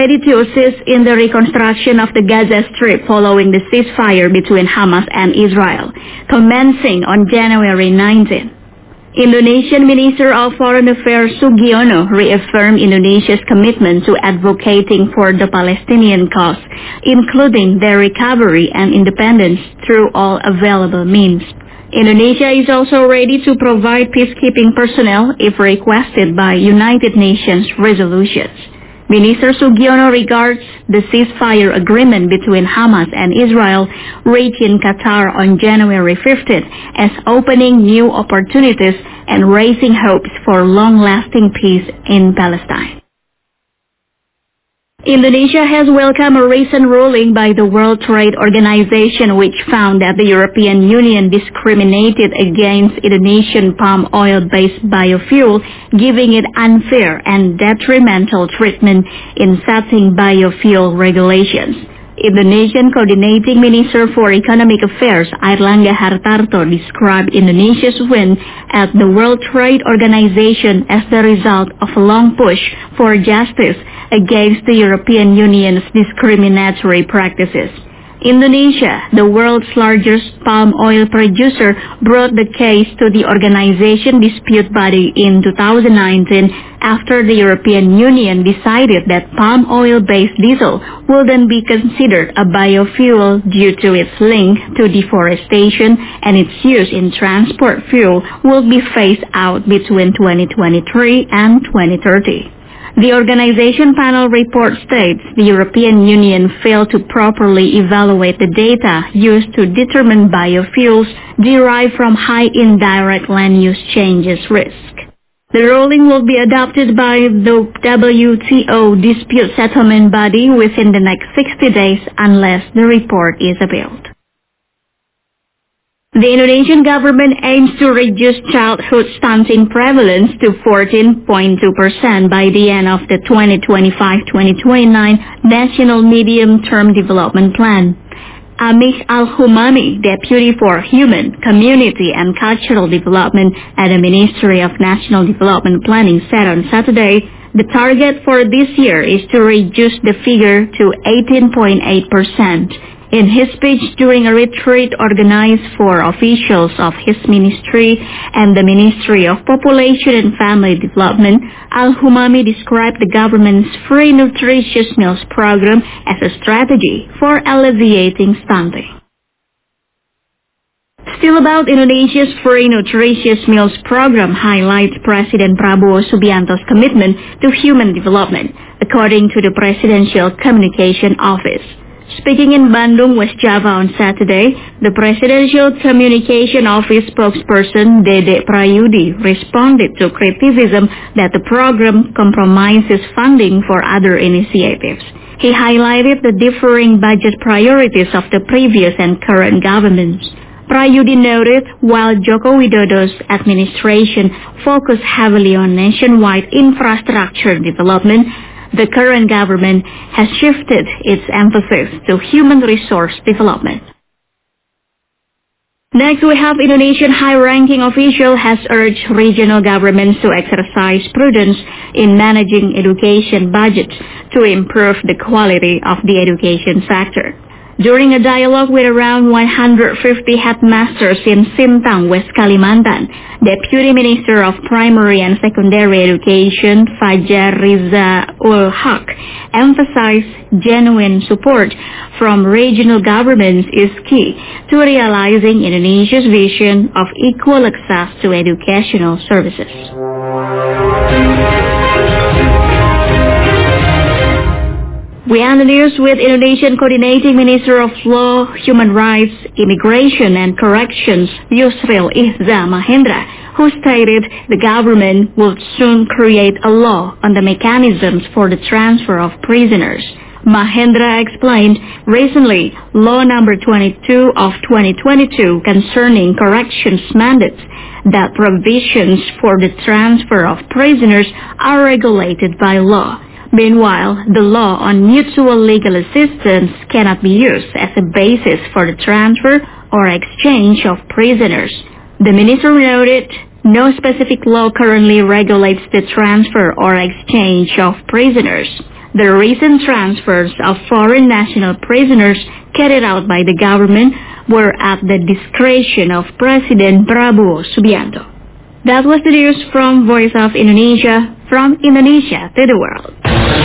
ready to assist in the reconstruction of the Gaza Strip following the ceasefire between Hamas and Israel, commencing on January 19. Indonesian Minister of Foreign Affairs Sugiono reaffirmed Indonesia's commitment to advocating for the Palestinian cause, including their recovery and independence through all available means. Indonesia is also ready to provide peacekeeping personnel if requested by United Nations resolutions. Minister Sugiono regards the ceasefire agreement between Hamas and Israel reached in Qatar on January 15 as opening new opportunities and raising hopes for long-lasting peace in Palestine. Indonesia has welcomed a recent ruling by the World Trade Organization which found that the European Union discriminated against Indonesian palm oil-based biofuel, giving it unfair and detrimental treatment in setting biofuel regulations. Indonesian Coordinating Minister for Economic Affairs Airlangga Hartarto described Indonesia's win at the World Trade Organization as the result of a long push for justice against the European Union's discriminatory practices. Indonesia, the world's largest palm oil producer, brought the case to the organization dispute body in 2019 after the European Union decided that palm oil-based diesel wouldn't be considered a biofuel due to its link to deforestation and its use in transport fuel will be phased out between 2023 and 2030. The organization panel report states the European Union failed to properly evaluate the data used to determine biofuels derived from high indirect land use changes risk. The ruling will be adopted by the WTO dispute settlement body within the next 60 days unless the report is appealed. The Indonesian government aims to reduce childhood stunting prevalence to 14.2% by the end of the 2025-2029 National Medium-Term Development Plan. Amih Al-Humami, Deputy for Human, Community and Cultural Development at the Ministry of National Development Planning, said on Saturday, the target for this year is to reduce the figure to 18.8%. In his speech during a retreat organized for officials of his ministry and the Ministry of Population and Family Development, Al-Humami described the government's Free Nutritious Meals program as a strategy for alleviating stunting. Still about Indonesia's Free Nutritious Meals program highlights President Prabowo Subianto's commitment to human development, according to the Presidential Communication Office. Speaking in Bandung, West Java on Saturday, the Presidential Communication Office spokesperson Dede Prayudi responded to criticism that the program compromises funding for other initiatives. He highlighted the differing budget priorities of the previous and current governments. Prayudi noted while Joko Widodo's administration focused heavily on nationwide infrastructure development, the current government has shifted its emphasis to human resource development. Next, we have Indonesian high-ranking official has urged regional governments to exercise prudence in managing education budgets to improve the quality of the education sector. During a dialogue with around 150 headmasters in Sintang, West Kalimantan, Deputy Minister of Primary and Secondary Education Fajar Riza Ul Haq emphasized genuine support from regional governments is key to realizing Indonesia's vision of equal access to educational services. We end the news with Indonesian Coordinating Minister of Law, Human Rights, Immigration and Corrections, Yusril Ihza Mahendra, who stated the government will soon create a law on the mechanisms for the transfer of prisoners. Mahendra explained recently Law Number 22 of 2022 concerning corrections mandates that provisions for the transfer of prisoners are regulated by law. Meanwhile, the law on mutual legal assistance cannot be used as a basis for the transfer or exchange of prisoners. The minister noted no specific law currently regulates the transfer or exchange of prisoners. The recent transfers of foreign national prisoners carried out by the government were at the discretion of President Prabowo Subianto. That was the news from Voice of Indonesia, from Indonesia to the world.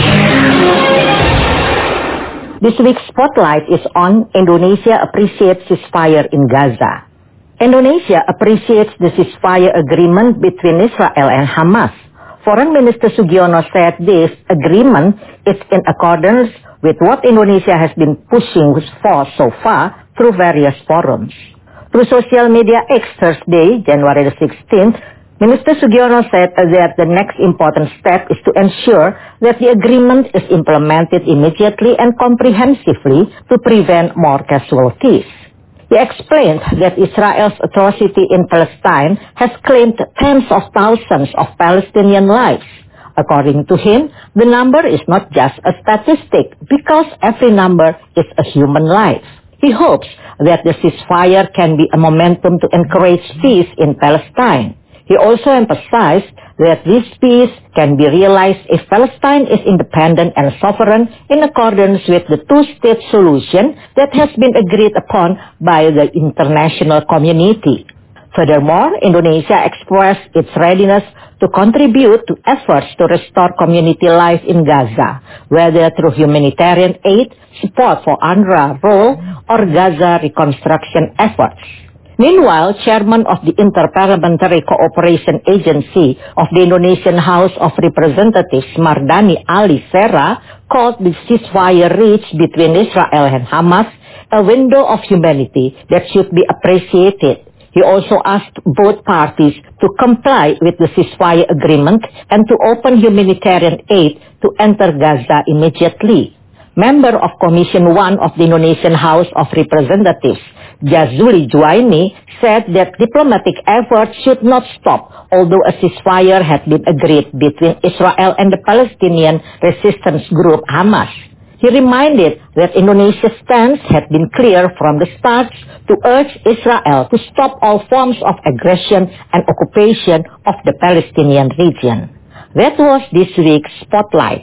This week's spotlight is on Indonesia appreciates ceasefire in Gaza. Indonesia appreciates the ceasefire agreement between Israel and Hamas. Foreign Minister Sugiono said this agreement is in accordance with what Indonesia has been pushing for so far through various forums. Through social media X Thursday, January the 16th, Minister Sugiono said that the next important step is to ensure that the agreement is implemented immediately and comprehensively to prevent more casualties. He explained that Israel's atrocity in Palestine has claimed tens of thousands of Palestinian lives. According to him, the number is not just a statistic because every number is a human life. He hopes that the ceasefire can be a momentum to encourage peace in Palestine. He also emphasized that this peace can be realized if Palestine is independent and sovereign in accordance with the two-state solution that has been agreed upon by the international community. Furthermore, Indonesia expressed its readiness to contribute to efforts to restore community life in Gaza, whether through humanitarian aid, support for UNRWA role, or Gaza reconstruction efforts. Meanwhile, Chairman of the Interparliamentary Cooperation Agency of the Indonesian House of Representatives, Mardani Alisera, called the ceasefire reached between Israel and Hamas a window of humanity that should be appreciated. He also asked both parties to comply with the ceasefire agreement and to open humanitarian aid to enter Gaza immediately. Member of Commission 1 of the Indonesian House of Representatives, Jazuli Juwaini, said that diplomatic efforts should not stop, although a ceasefire had been agreed between Israel and the Palestinian resistance group Hamas. He reminded that Indonesia's stance had been clear from the start to urge Israel to stop all forms of aggression and occupation of the Palestinian region. That was this week's Spotlight.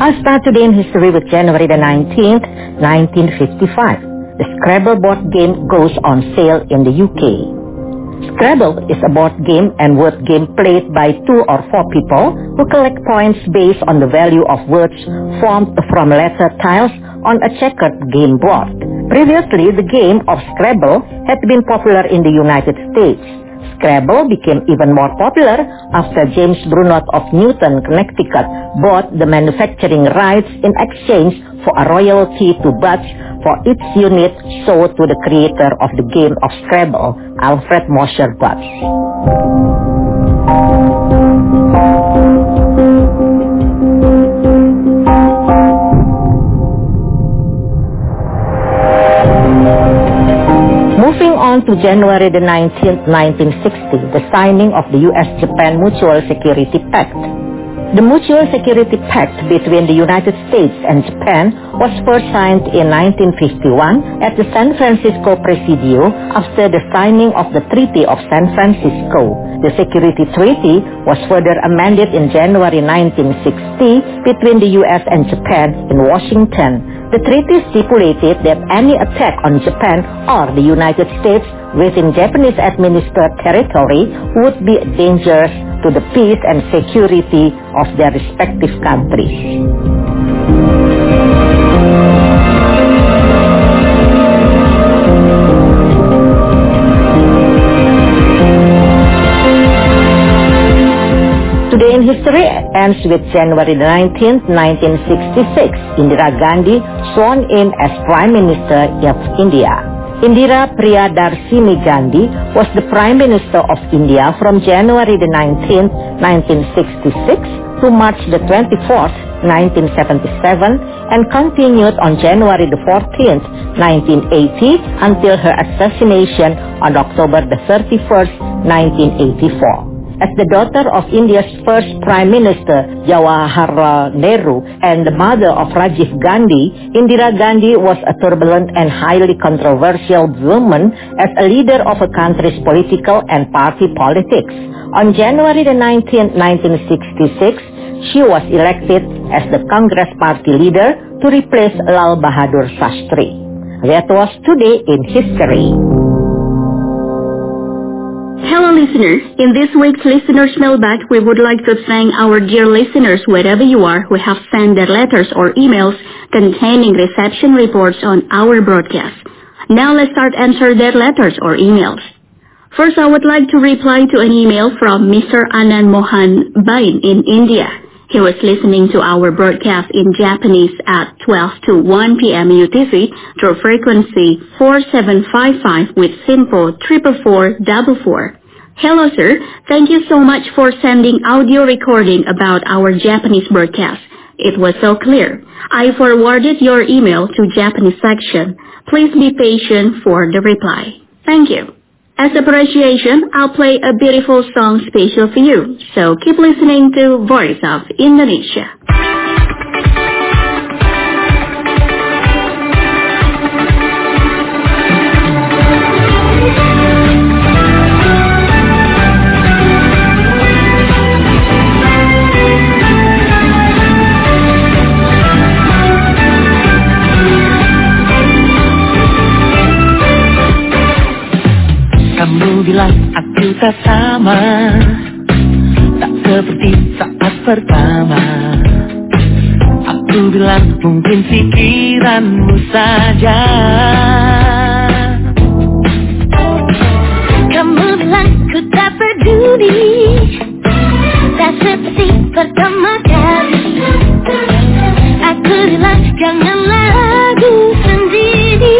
I'll start today in history with January the 19th, 1955. The Scrabble board game goes on sale in the UK. Scrabble is a board game and word game played by 2 or 4 people who collect points based on the value of words formed from letter tiles on a checkered game board. Previously, the game of Scrabble had been popular in the United States. Scrabble became even more popular after James Brunot of Newton, Connecticut bought the manufacturing rights in exchange for a royalty to Butch for each unit sold to the creator of the game of Scrabble, Alfred Mosher Butch. Moving on to January the 19th, 1960, the signing of the U.S.-Japan Mutual Security Pact. The Mutual Security Pact between the United States and Japan was first signed in 1951 at the San Francisco Presidio after the signing of the Treaty of San Francisco. The Security Treaty was further amended in January 1960 between the U.S. and Japan in Washington. The treaty stipulated that any attack on Japan or the United States within Japanese-administered territory would be dangerous to the peace and security of their respective countries. Today in history ends with January 19th, 1966, Indira Gandhi sworn in as Prime Minister of India. Indira Priyadarsini Gandhi was the Prime Minister of India from January the 19th, 1966 to March the 24th, 1977 and continued on January the 14th, 1980 until her assassination on October the 31st, 1984. As the daughter of India's first Prime Minister, Jawaharlal Nehru, and the mother of Rajiv Gandhi, Indira Gandhi was a turbulent and highly controversial woman as a leader of a country's political and party politics. On January the 19th, 1966, she was elected as the Congress Party leader to replace Lal Bahadur Shastri. That was Today in History. Hello listeners, in this week's Listener's Mailbag, we would like to thank our dear listeners wherever you are who have sent their letters or emails containing reception reports on our broadcast. Now let's start answer their letters or emails. First, I would like to reply to an email from Mr. Anand Mohan Bain in India. He was listening to our broadcast in Japanese at 12 to 1 p.m. UTC through frequency 4755 with SINPO 44444. Hello, sir. Thank you so much for sending audio recording about our Japanese broadcast. It was so clear. I forwarded your email to Japanese section. Please be patient for the reply. Thank you. As appreciation, I'll play a beautiful song special for you. So keep listening to Voice of Indonesia. Kamu bilang aku tak sama, tak seperti saat pertama. Aku bilang mungkin pikiranmu saja. Kamu bilang ku tak peduli, tak seperti pertama kali. Aku bilang janganlah aku sendiri.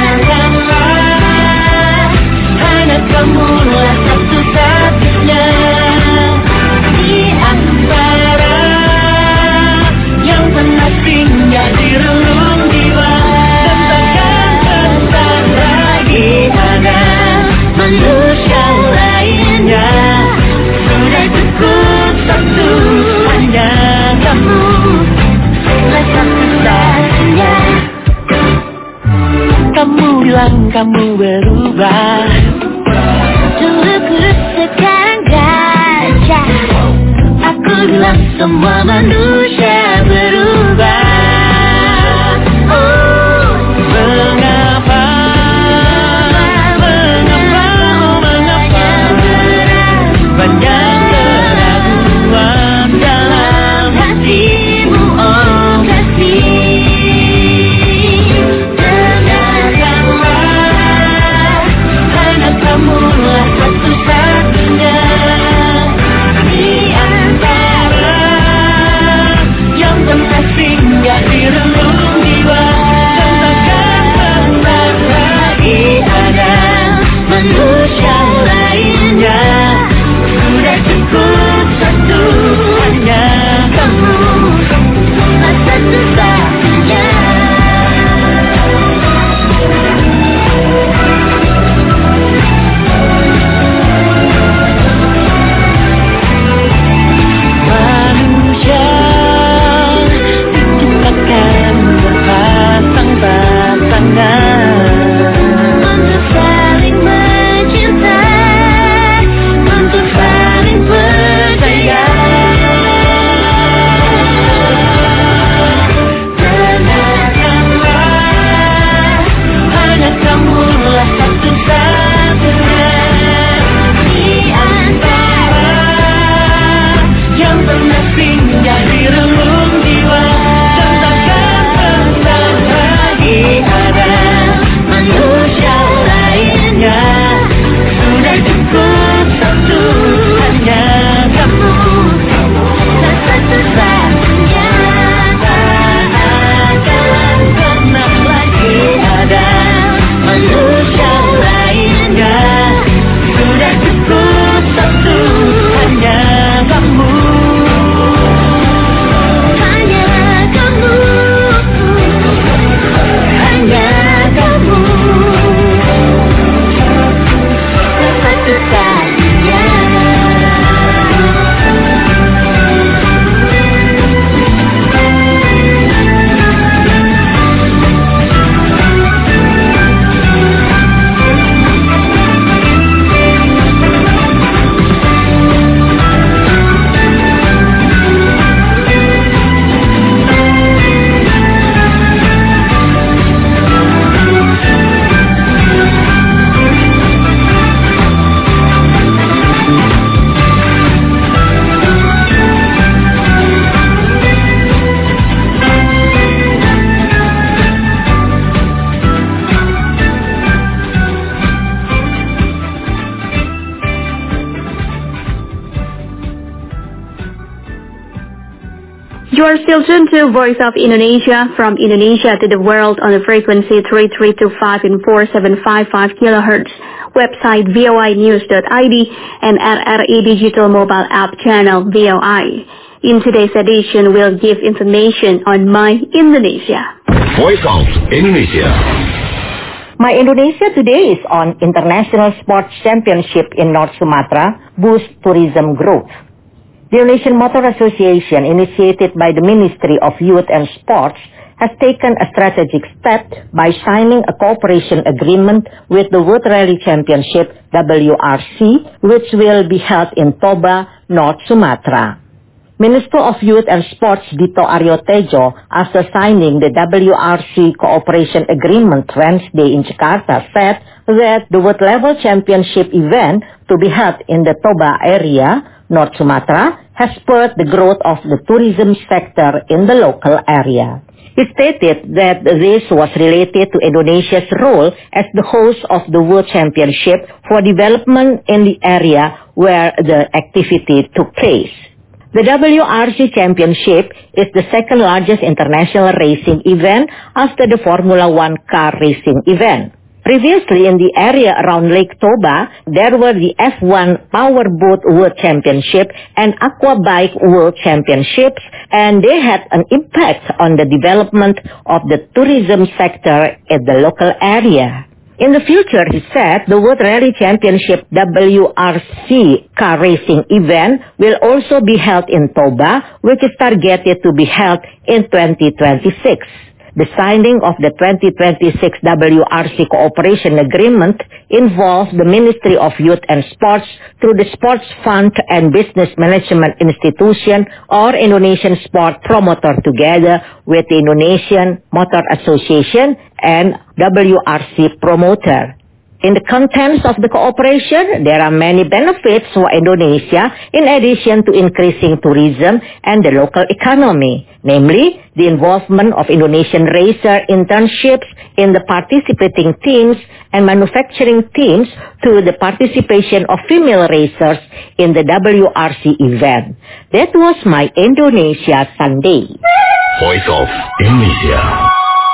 Kamulah satu-satunya. kamu berubah. Dulu kurus sekarang gajah. Aku bilang semua manusia berubah. Mengapa banyak keraguan dalam hatimu, oh kasih. Dengarkanlah, hanya kamulah satu-satunya di antara yang pernah singgah di relung jiwa. Dan takkan pernah lagi ada manusia lainnya. Sudah cukup satu, hanya kamu, satu-satunya. Manusia diciptakan berpasang-pasangan untuk saling mencinta, untuk saling percaya. Dengarkanlah, hanya kamulah satu-satunya di antara yang pernah singgah di relung jiwa. Dan takkan pernah lagi ada manusia lainnya. Sudah cukup satu, hanya kamu, satu-satunya. Tak akan pernah lagi ada manusia lainnya. Sudah cukup satu, hanya kamu, hanya kamu, hanya kamu, satu-satunya. You are still tuned to Voice of Indonesia, from Indonesia to the world on the frequency 3325 and 4755 kHz, website voinews.id, and RRI Digital Mobile App channel VOI. In today's edition, we'll give information on My Indonesia. Voice of Indonesia. My Indonesia today is on International Sports Championship in North Sumatra, boost tourism growth. The Indonesian Motor Association, initiated by the Ministry of Youth and Sports, has taken a strategic step by signing a cooperation agreement with the World Rally Championship, WRC, which will be held in Toba, North Sumatra. Minister of Youth and Sports Dito Aryo Tejo, after signing the WRC cooperation agreement Wednesday in Jakarta, said that the World Level Championship event to be held in the Toba area, North Sumatra, has spurred the growth of the tourism sector in the local area. He stated that this was related to Indonesia's role as the host of the World Championship for development in the area where the activity took place. The WRC Championship is the second largest international racing event after the Formula One car racing event. Previously, in the area around Lake Toba, there were the F1 Powerboat World Championship and Aquabike World Championships, and they had an impact on the development of the tourism sector in the local area. In the future, he said, the World Rally Championship WRC car racing event will also be held in Toba, which is targeted to be held in 2026. The signing of the 2026 WRC Cooperation Agreement involves the Ministry of Youth and Sports through the Sports Fund and Business Management Institution or Indonesian Sport Promoter together with the Indonesian Motor Association and WRC Promoter. In the contents of the cooperation, there are many benefits for Indonesia in addition to increasing tourism and the local economy, namely the involvement of Indonesian racer internships in the participating teams and manufacturing teams through the participation of female racers in the WRC event. That was my Indonesia Sunday. Voice of Indonesia.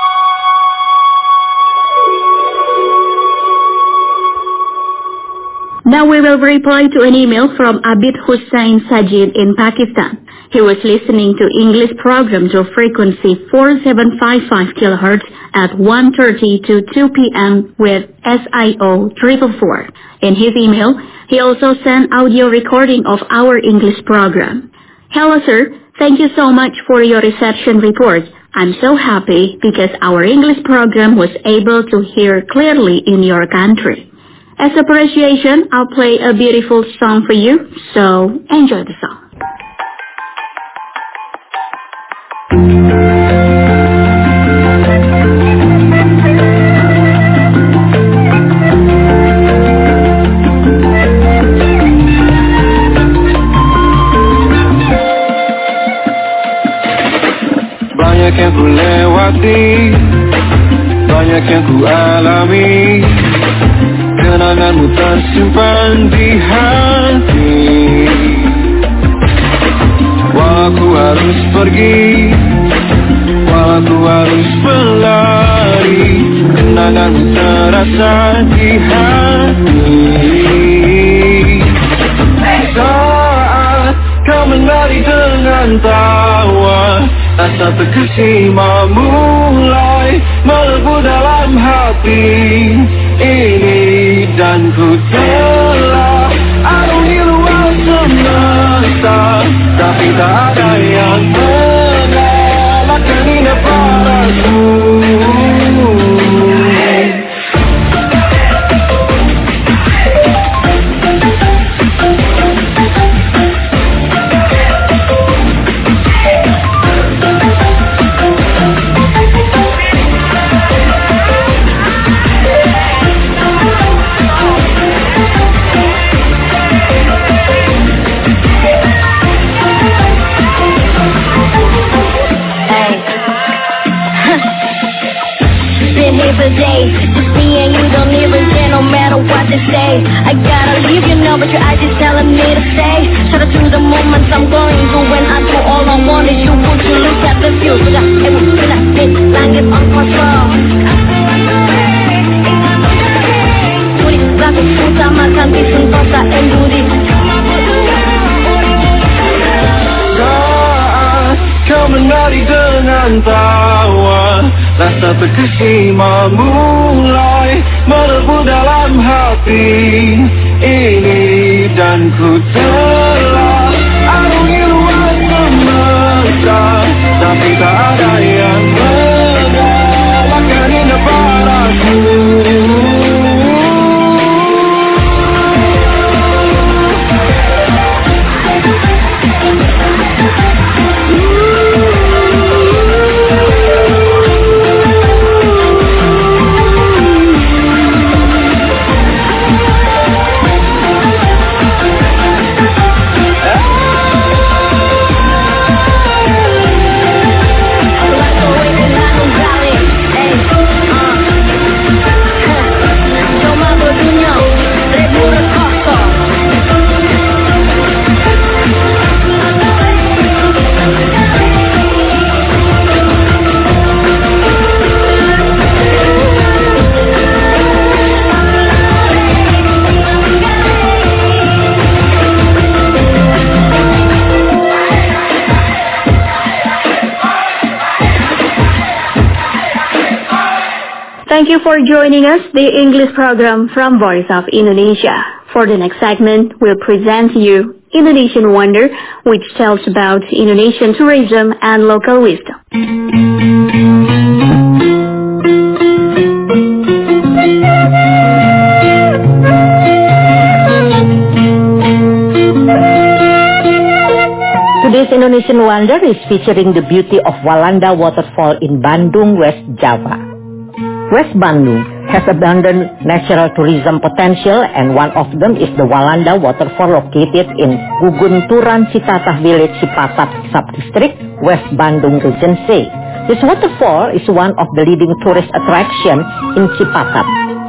Now we will reply to an email from Abid Hussain Sajid in Pakistan. He was listening to English program to frequency 4755 kHz at 1:30 to 2 p.m. with SIO 444. In his email, he also sent audio recording of our English program. Hello sir, thank you so much for your reception report. I'm so happy because our English program was able to hear clearly in your country. As appreciation, I'll play a beautiful song for you, so enjoy the song. Banyak yang ku lewati, banyak yang ku alami, kenanganmu tersimpan di hati. Walau ku harus pergi, walau ku harus berlari, kenanganmu terasa di hati. Saat kau menari dengan tawa, rasa terkesima mulai melebu dalam hati ini, dan ku telah arungi luas semesta, tapi tak ada yang mengalahkan indah padaku. Days, just me and you, don't even care no matter what they say. I gotta leave you now, but your eyes just telling me to stay. Shout out to the moments I'm going through when I do all I want is you. Would you look at the view? Sudah, hit langit on control. Mudik laku utamakan bisun kota Enduri. Saat kau menari dengan tawa, rasa terkesima mulai melebu dalam hati ini, dan ku telah arungi luas semesta, tapi tak ada yang mengalahkan indah padaku. Thank you for joining us, the English program from Voice of Indonesia. For the next segment, we'll present you Indonesian Wonder, which tells about Indonesian tourism and local wisdom. Today's Indonesian Wonder is featuring the beauty of Walanda Waterfall in Bandung, West Java. West Bandung has abundant natural tourism potential, and one of them is the Walanda Waterfall located in Gugunturan Citatah Village, Cipatat Subdistrict, West Bandung Region C. This waterfall is one of the leading tourist attractions in Cipatat.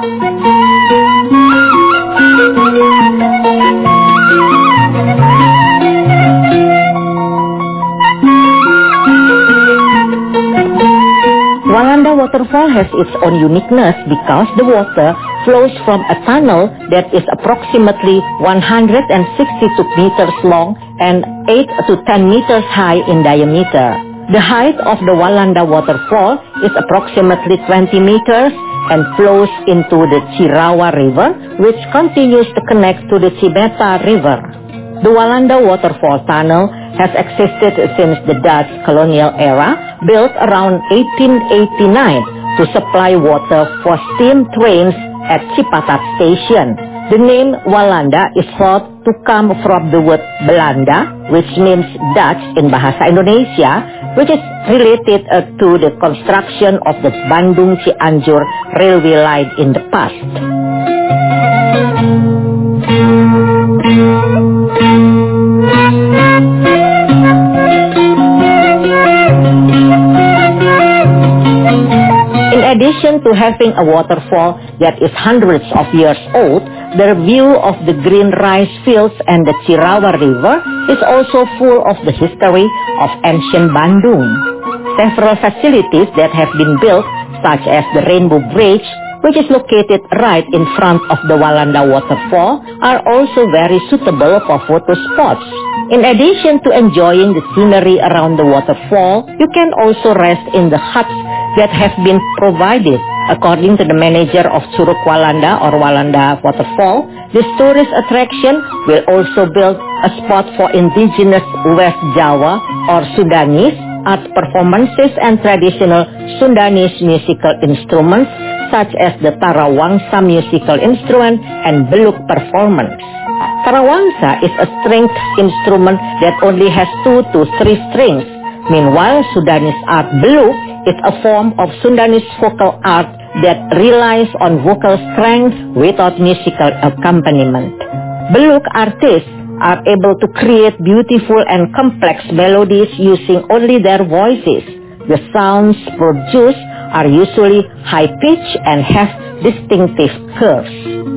Walanda Waterfall has its own uniqueness because the water flows from a tunnel that is approximately 162 meters long and 8 to 10 meters high in diameter. The height of the Walanda Waterfall is approximately 20 meters and flows into the Cirawa River, which continues to connect to the Cibeta River. The Walanda Waterfall Tunnel has existed since the Dutch colonial era, built around 1889 to supply water for steam trains at Cipatat Station. The name Walanda is thought to come from the word Belanda, which means Dutch in Bahasa Indonesia, which is related to the construction of the Bandung-Cianjur railway line in the past. In addition to having a waterfall that is hundreds of years old, the view of the green rice fields and the Cirawa River is also full of the history of ancient Bandung. Several facilities that have been built, such as the Rainbow Bridge, which is located right in front of the Walanda Waterfall, are also very suitable for photo spots. In addition to enjoying the scenery around the waterfall, you can also rest in the huts that have been provided. According to the manager of Curug Walanda or Walanda Waterfall, this tourist attraction will also build a spot for indigenous West Java or Sundanese art performances and traditional Sundanese musical instruments such as the Tarawangsa musical instrument and Beluk performance. Tarawangsa is a stringed instrument that only has 2 to 3 strings. Meanwhile, Sundanese art Beluk is a form of Sundanese vocal art that relies on vocal strength without musical accompaniment. Beluk artists are able to create beautiful and complex melodies using only their voices. The sounds produced are usually high-pitched and have distinctive curves.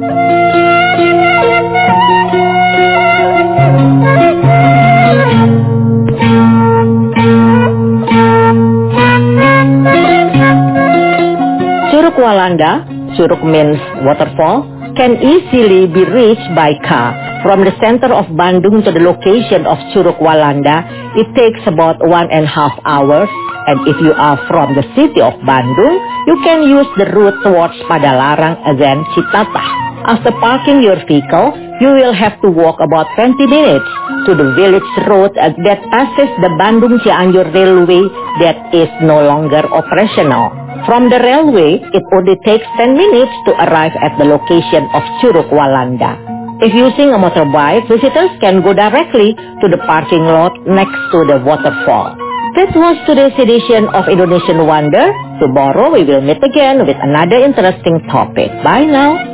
Curug Walanda, Curug means waterfall, can easily be reached by car. From the center of Bandung to the location of Curug Walanda, it takes about 1.5 hours. And if you are from the city of Bandung, you can use the route towards Padalarang and then Citatah. After parking your vehicle, you will have to walk about 20 minutes to the village road that passes the Bandung-Cianjur railway that is no longer operational. From the railway, it only takes 10 minutes to arrive at the location of Curug Walanda. If using a motorbike, visitors can go directly to the parking lot next to the waterfall. That was today's edition of Indonesian Wonder. Tomorrow we will meet again with another interesting topic. Bye now.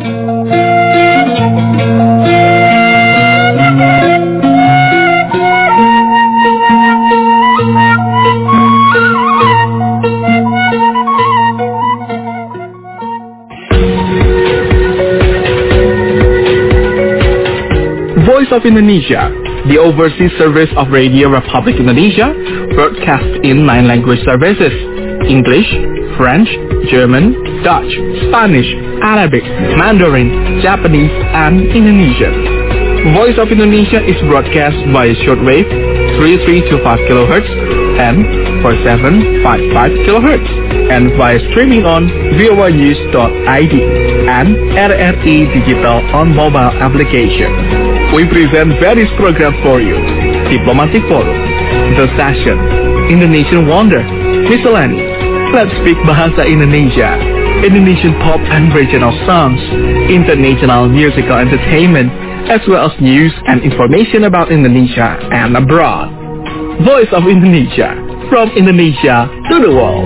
Voice of Indonesia, the overseas service of Radio Republic Indonesia, broadcasts in 9 language services: English, French, German, Dutch, Spanish, Arabic, Mandarin, Japanese, and Indonesian. Voice of Indonesia is broadcast via shortwave 3325 kHz and 4755 kHz and via streaming on voanews.id and RRI Digital on mobile application. We present various programs for you: Diplomatic Forum, The Session, Indonesian Wonder, Miscellaneous, Let's Speak Bahasa Indonesia, Indonesian pop and regional songs, international musical entertainment, as well as news and information about Indonesia and abroad. Voice of Indonesia, from Indonesia to the world.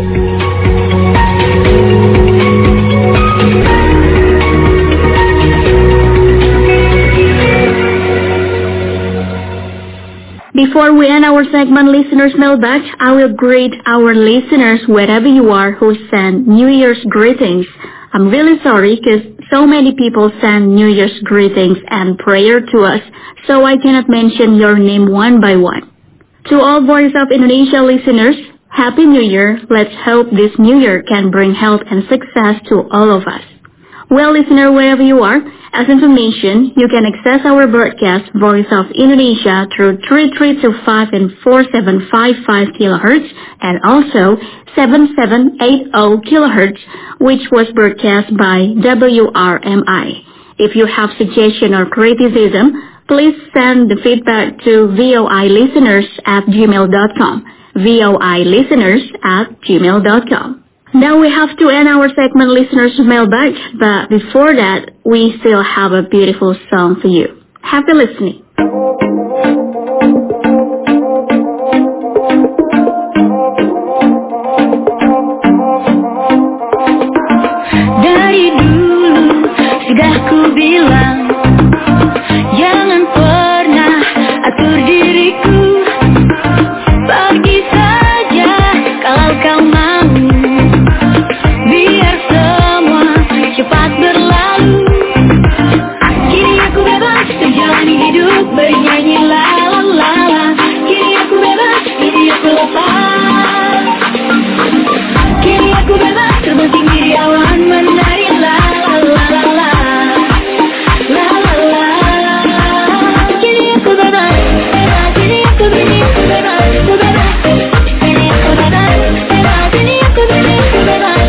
Before we end our segment Listeners Mailbag, I will greet our listeners wherever you are who send New Year's greetings. I'm really sorry because so many people send New Year's greetings and prayer to us, so I cannot mention your name one by one. To all Voice of Indonesia listeners, Happy New Year. Let's hope this New Year can bring health and success to all of us. Well, listener, wherever you are, as information, you can access our broadcast Voice of Indonesia through 3325 and 4755 kHz and also 7780 kHz, which was broadcast by WRMI. If you have suggestion or criticism, please send the feedback to voilisteners@gmail.com, voilisteners@gmail.com. Now we have to end our segment Listeners Mailbag, but before that, we still have a beautiful song for you. Happy listening. Dari dulu sudah ku bilang, jangan pernah atur diriku. Pergi saja kalau kau mau. Biar semua cepat berlalu. Kini aku bebas menjalani hidup, bernyanyi la la la la. Kini aku bebas, kini aku lepas. Kini aku bebas terbang tinggi di awan, menari la la la la la. La la la. Kini aku bebas, kini aku bebas, ku bebas. Kini aku bebas, kini aku bebas, ku bebas.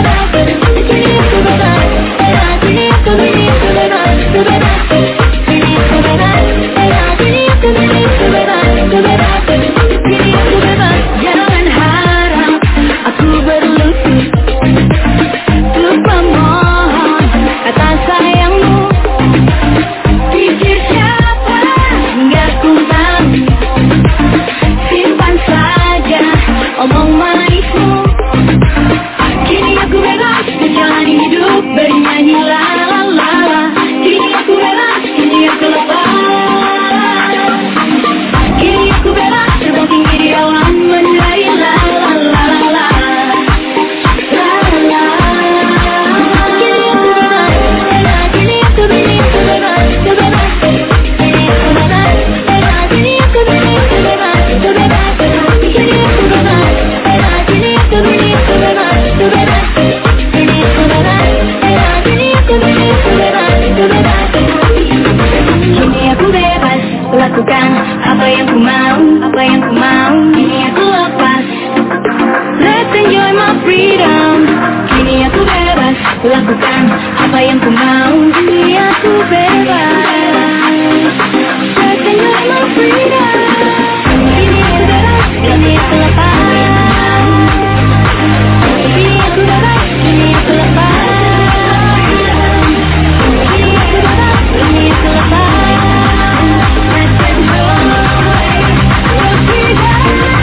Jangan harap aku berlutut untuk memohon kata sayangmu. Pikir siapa hingga ku tahu, simpan saja omong manismu. Kini aku bebas menjalani hidup, bernyanyi la la la la. Kini aku bebas, kini aku lepas. Kini aku bebas terbang tinggi di awan, menari la la la la la. La la la. Kini aku bebas, kini aku bebas, ku bebas, ku bebas. Kini aku bebas, kini aku bebas, ku bebas, ku bebas. Kini aku bebas, kini aku bebas, ku bebas, ku bebas. Kini aku bebas, kini aku bebas, ku bebas, ku bebas. Kini aku bebas lakukan apa yang ku mau, apa yang ku mau. Kini aku lepas. Let's enjoy my freedom. Kini aku bebas lakukan apa yang ku mau. Kini aku bebas. Let's enjoy my freedom. Kini aku bebas, kini aku lepas. Kini aku bebas, kini aku lepas. Kini aku bebas, kini aku lepas. Let's enjoy our freedom.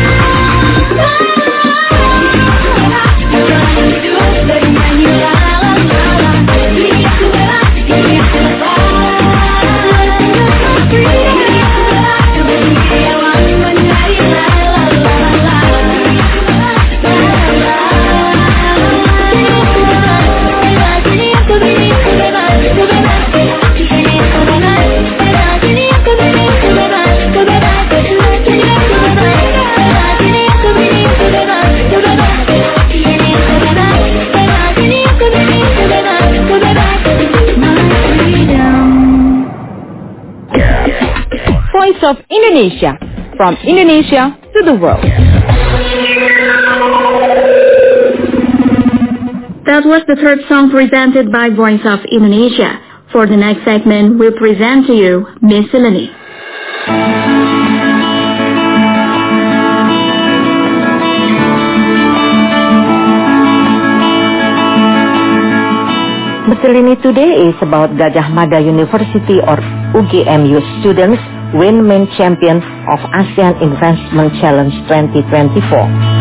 Jangan hidup bernyanyi la la la la. Kini aku bebas, kini aku lepas. Let's enjoy our freedom. Kini aku bebas, terbang di awan, menari la la la la. La la la. Kini aku bebas, kini aku bebas, ku bebas, ku bebas. Kini aku bebas, kini aku bebas, ku bebas, ku bebas. Kini aku bebas, kini aku bebas, ku bebas, ku bebas. Kini aku bebas, kini aku bebas, ku bebas, ku bebas. My freedom. Voice of Indonesia, from Indonesia to the world. That was the third song presented by Voice of Indonesia. For the next segment, we present to you Miscellany. Miscellany today is about Gajah Mada University or UGMU students win main champion of ASEAN Investment Challenge 2024.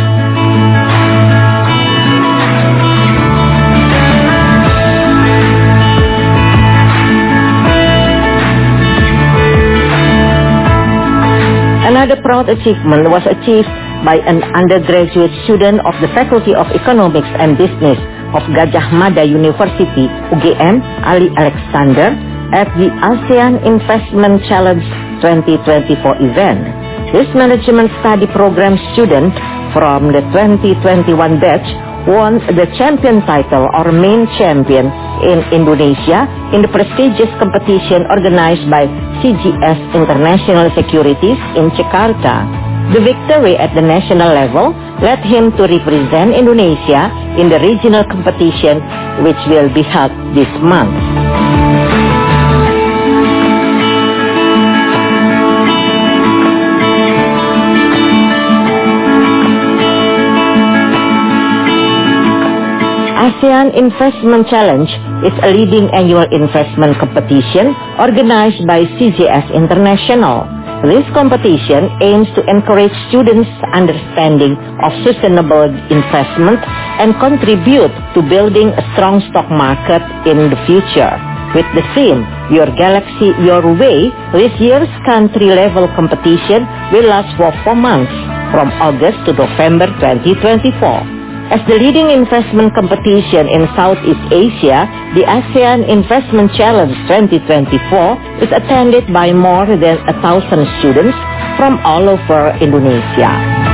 Another proud achievement was achieved by an undergraduate student of the Faculty of Economics and Business of Gajah Mada University, UGM, Ali Alexander, at the ASEAN Investment Challenge 2024 event. This management study program student from the 2021 batch won the champion title or main champion in Indonesia in the prestigious competition organized by CGS International Securities in Jakarta. The victory at the national level led him to represent Indonesia in the regional competition, which will be held this month. ASEAN Investment Challenge is a leading annual investment competition organized by CGS International. This competition aims to encourage students' understanding of sustainable investment and contribute to building a strong stock market in the future. With the theme, Your Galaxy, Your Way, this year's country-level competition will last for 4 months, from August to November 2024. As the leading investment competition in Southeast Asia, the ASEAN Investment Challenge 2024 is attended by more than 1,000 students from all over Indonesia.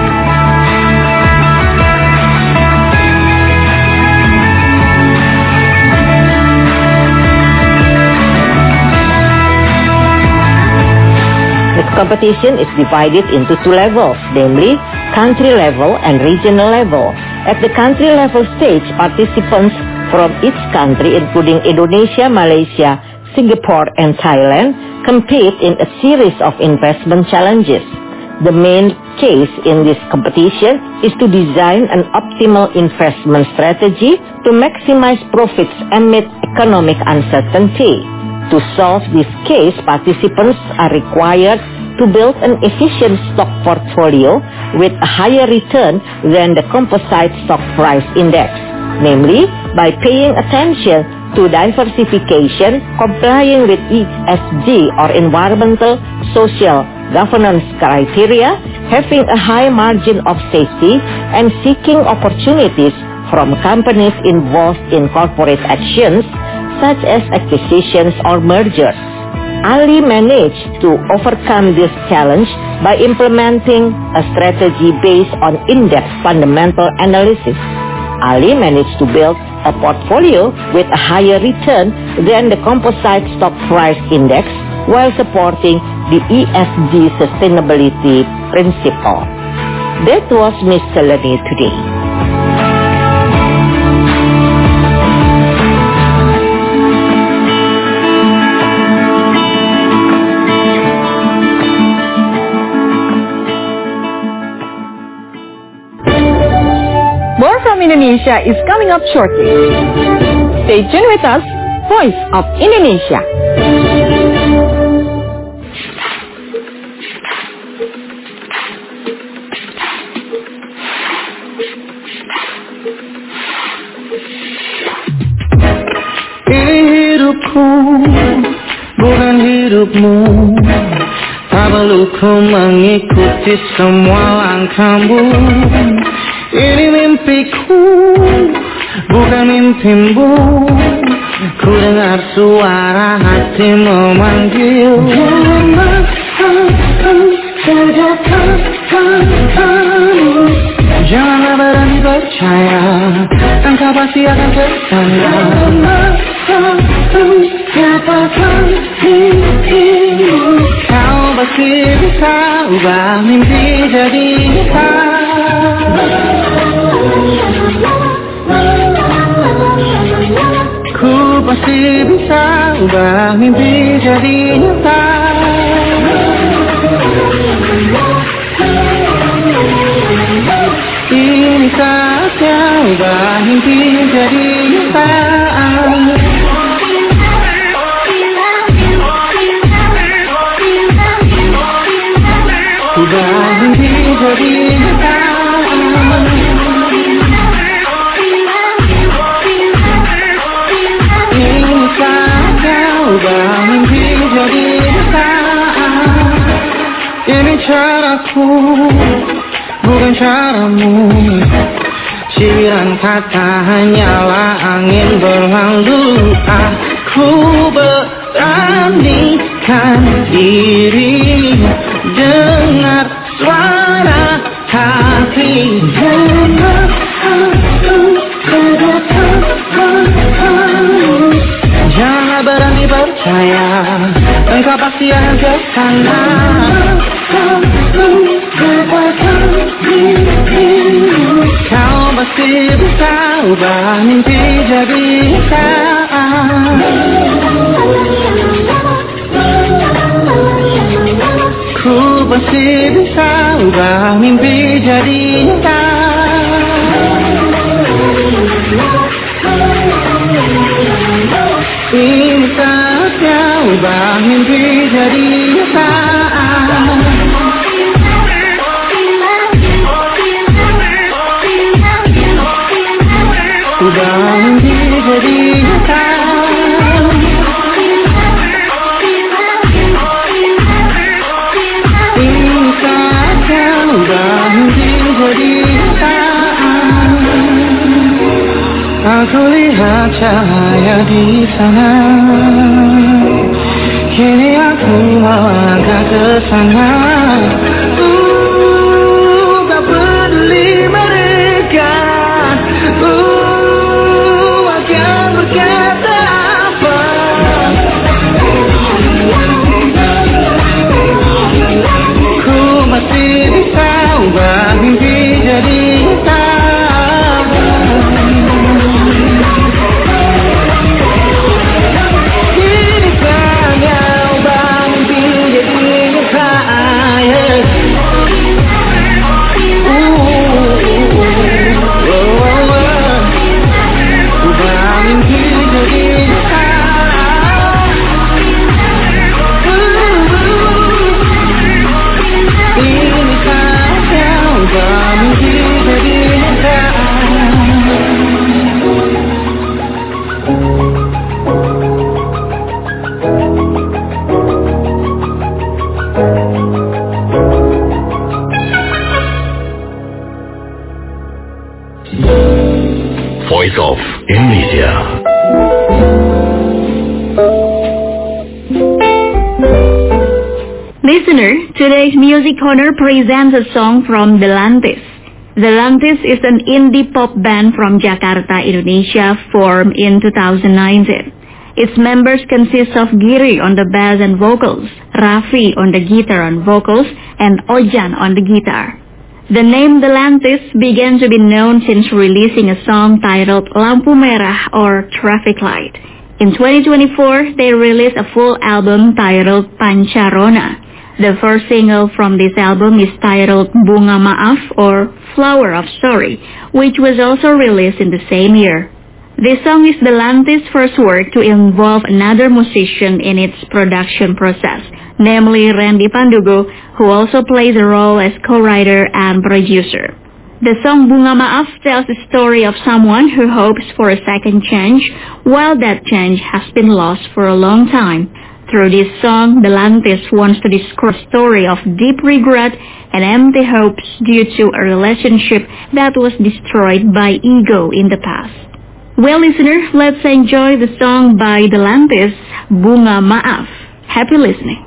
This competition is divided into 2 levels, namely country level and regional level. At the country level stage, participants from each country, including Indonesia, Malaysia, Singapore, and Thailand, compete in a series of investment challenges. The main case in this competition is to design an optimal investment strategy to maximize profits amid economic uncertainty. To solve this case, participants are required to build an efficient stock portfolio with a higher return than the composite stock price index, namely by paying attention to diversification, complying with ESG or environmental, social, governance criteria, having a high margin of safety, and seeking opportunities from companies involved in corporate actions such as acquisitions or mergers. Ali managed to overcome this challenge by implementing a strategy based on in-depth fundamental analysis. Ali managed to build a portfolio with a higher return than the composite stock price index while supporting the ESG sustainability principle. That was Miss Selene today. More from Indonesia is coming up shortly. Stay tuned with us, Voice of Indonesia. Ini hidupku, bukan hidupmu. Tak perlu ku mengikuti semua langkahmu. Ini mimpiku, bukan mimpimu. Ku dengar suara hati memanggil. Janganlah berani percaya, engkau pasti akan tertanda. Siapakah mimpimu? Kau pasti bisa ubah mimpi jadi nyata. Ku pasti bisa ubah mimpi jadi nyata. Ini saatnya ubah mimpi jadi nyata. caramu. Cibiran kata hanyalah angin berlalu. Aku beranikan diri, dengar suara hati. Jangan berani percaya, engkau pasti akan kesana. Kau pasti bisa ubah mimpi jadi nyata. Ku pasti bisa ubah mimpi jadi nyata. Ini saatnya ubah mimpi jadi nyata. Ubah mimpi jadi nyata. Ini saatnya ubah mimpi jadi nyata. Aku lihat cahaya di sana. Kini aku melangkah ke sana. Tak peduli mereka akan berkata apa. Ku masih bisa ubah mimpi jadi nyata. Voice of Indonesia. Listener, today's Music Corner presents a song from The Lantis. The Lantis is an indie pop band from Jakarta, Indonesia, formed in 2019. Its members consist of Giri on the bass and vocals, Raffi on the guitar and vocals, and Ojan on the guitar. The name The Lantis began to be known since releasing a song titled Lampu Merah or Traffic Light. In 2024, they released a full album titled Pancarona. The first single from this album is titled Bunga Maaf or Flower of Sorry, which was also released in the same year. This song is The Lantis' first work to involve another musician in its production process, namely Randy Pandugo, who also plays a role as co-writer and producer. The song Bunga Maaf tells the story of someone who hopes for a second chance, while that chance has been lost for a long time. Through this song, The Lantis wants to describe a story of deep regret and empty hopes due to a relationship that was destroyed by ego in the past. Well, listener, let's enjoy the song by The Lantis, Bunga Maaf. Happy listening.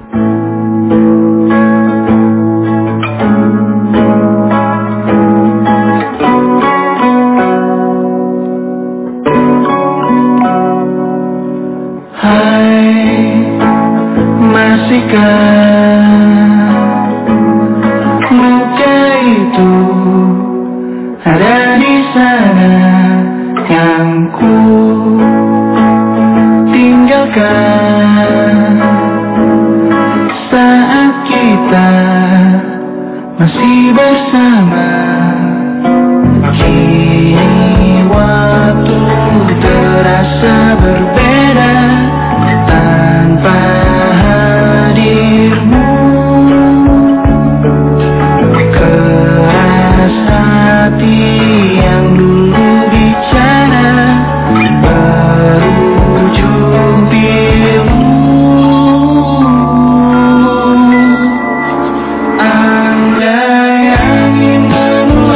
Muka itu ada di sana yang ku tinggalkan saat kita masih bersama. Kini waktu terasa berbeda tanpa hadirmu. Keras hati yang dulu bicara berujung pilu. Andai angin menolak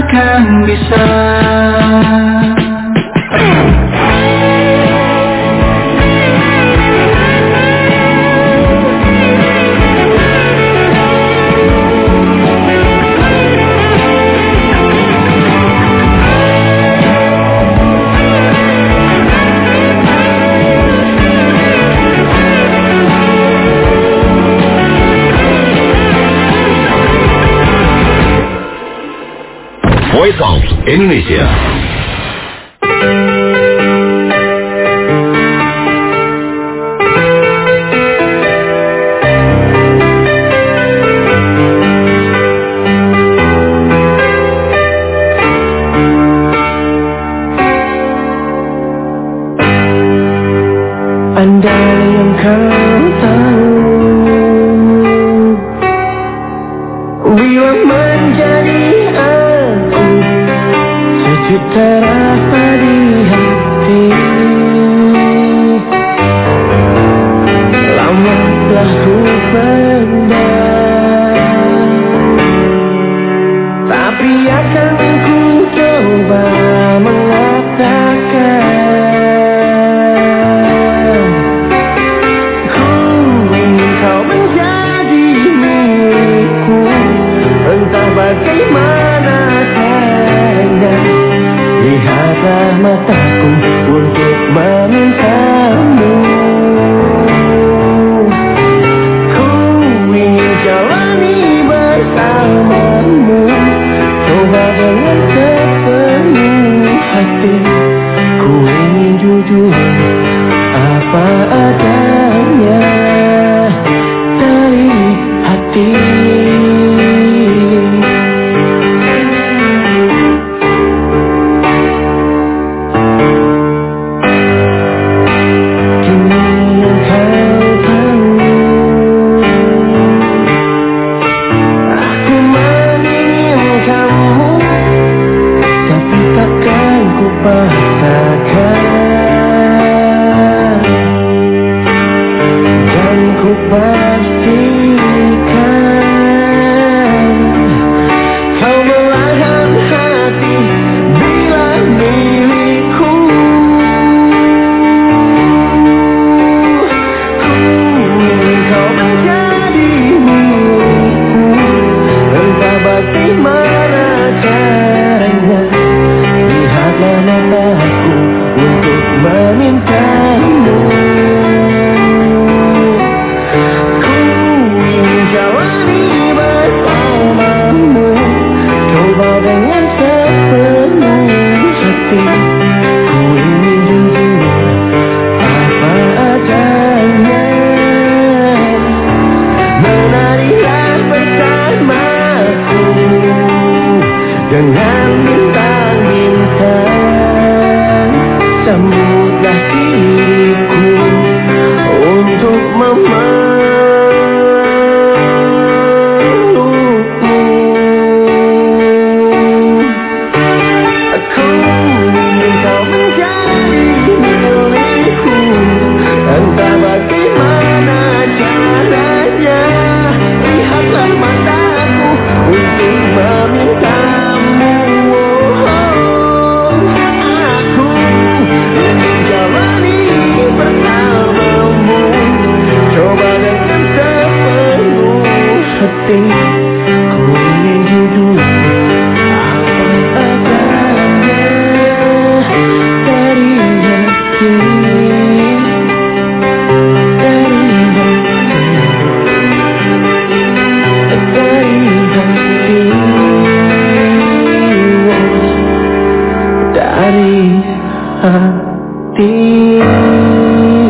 takkan bisa. Voice of Indonesia. Andai yang kau tahu, bila menjadi aku sejuta rasa di hati. Lama telah ku pendam, tapi akan ku coba mengatakan. Bagaimana caranya? Lihatlah mataku untuk memintamu. Ku ingin jalani bersamamu, coba dengan sepenuh hati. Ku ingin jujur apa adanya dari hati.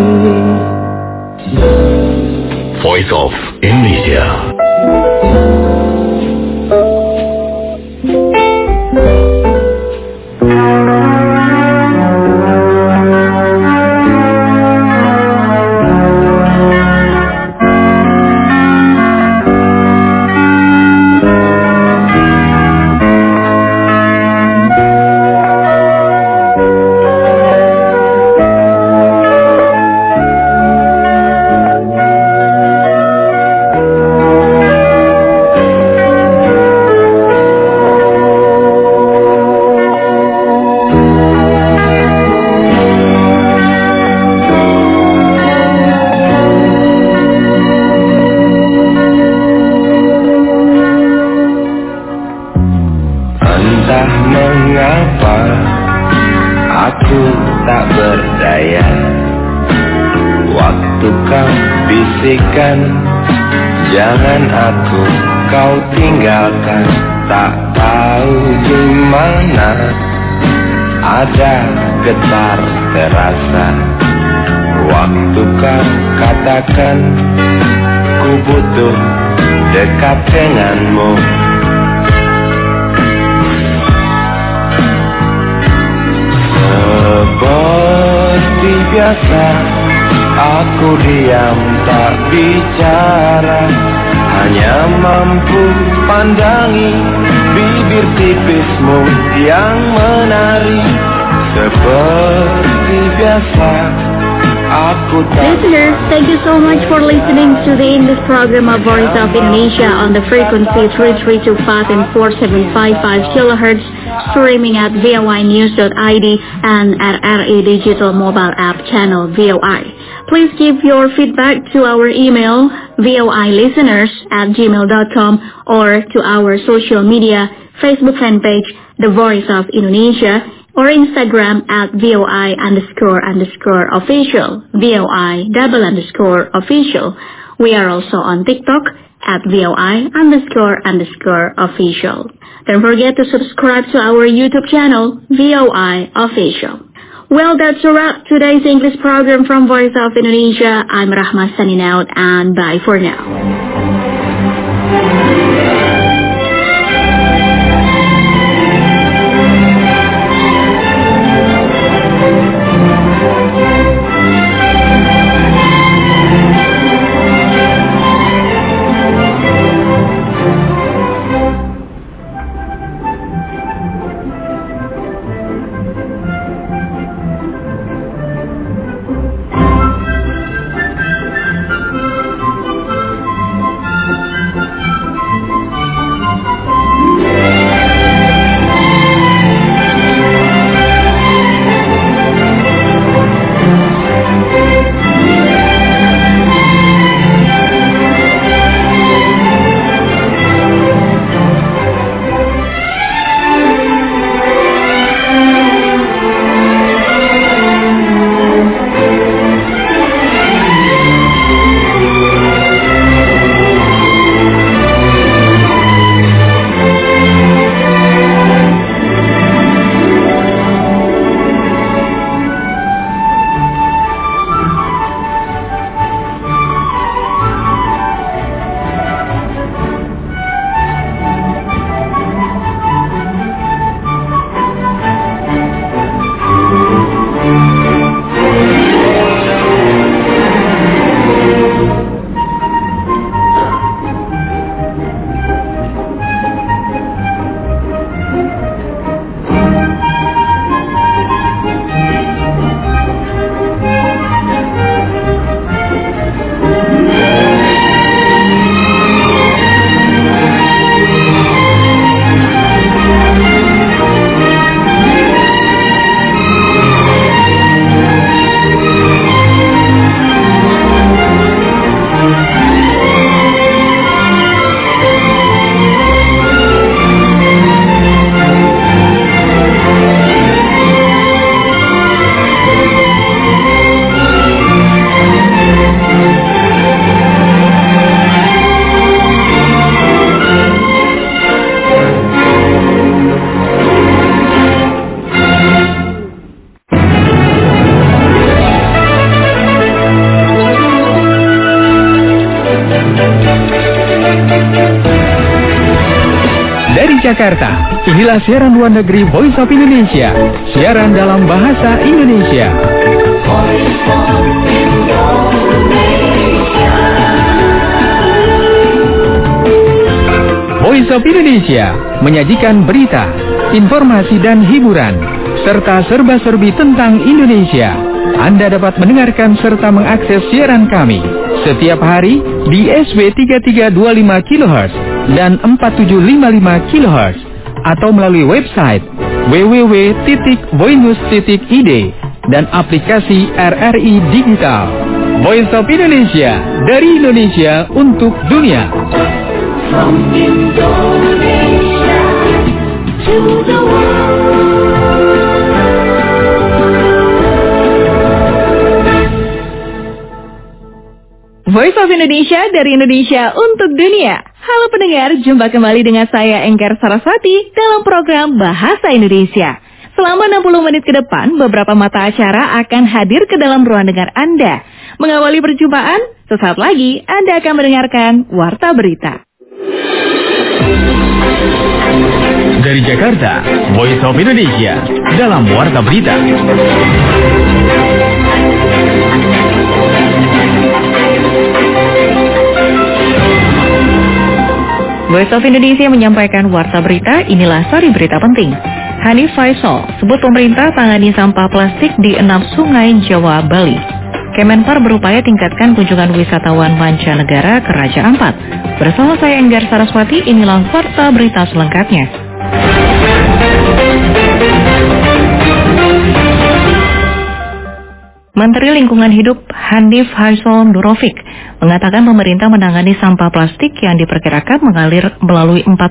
Voice of Indonesia. Entah mengapa aku tak berdaya. Waktu kau bisikan, jangan aku kau tinggalkan. Tak tahu di mana ada getar terasa. Waktu kau katakan ku butuh dekat denganmu. Seperti biasa aku diam tak bicara, hanya mampu pandangi bibir tipismu yang menari. Seperti biasa aku tak... Listeners, thank you so much for listening to the English program of Voice of Indonesia on the frequency 3325 and 4755 kilohertz, streaming at voinews.id and at RE Digital mobile app channel VOI. Please give your feedback to our email voilisteners@gmail.com or to our social media Facebook fan page The Voice of Indonesia or Instagram at VOI__official, VOI__official. We are also on TikTok at VOI__official. Don't forget to subscribe to our YouTube channel, VOI Official. Well, that's a wrap. Today's English program from Voice of Indonesia. I'm Rahma signing out and bye for now. Jakarta, inilah siaran luar negeri Voice of Indonesia, siaran dalam bahasa Indonesia. Voice of Indonesia. Voice of Indonesia menyajikan berita, informasi dan hiburan, serta serba-serbi tentang Indonesia. Anda dapat mendengarkan serta mengakses siaran kami setiap hari di SW 3325 kHz dan 4755 kHz atau melalui website www.voinews.id dan aplikasi RRI Digital. Voice of Indonesia, dari Indonesia untuk dunia. From Indonesia to the Voice of Indonesia dari Indonesia untuk dunia. Halo pendengar, jumpa kembali dengan saya Enggar Saraswati dalam program Bahasa Indonesia. Selama 60 menit ke depan, beberapa mata acara akan hadir ke dalam ruang dengar Anda. Mengawali perjumpaan, sesaat lagi Anda akan mendengarkan Warta Berita. Dari Jakarta, Voice of Indonesia dalam Warta Berita. Voice of Indonesia menyampaikan Warta Berita, inilah sari berita penting. Hanif Faisal sebut pemerintah tangani sampah plastik di 6 sungai Jawa, Bali. Kemenpar berupaya tingkatkan kunjungan wisatawan mancanegara ke Raja Ampat. Bersama saya Enggar Saraswati, inilah Warta Berita selengkapnya. Menteri Lingkungan Hidup Hanif Haisal Nurofik mengatakan pemerintah menangani sampah plastik yang diperkirakan mengalir melalui 4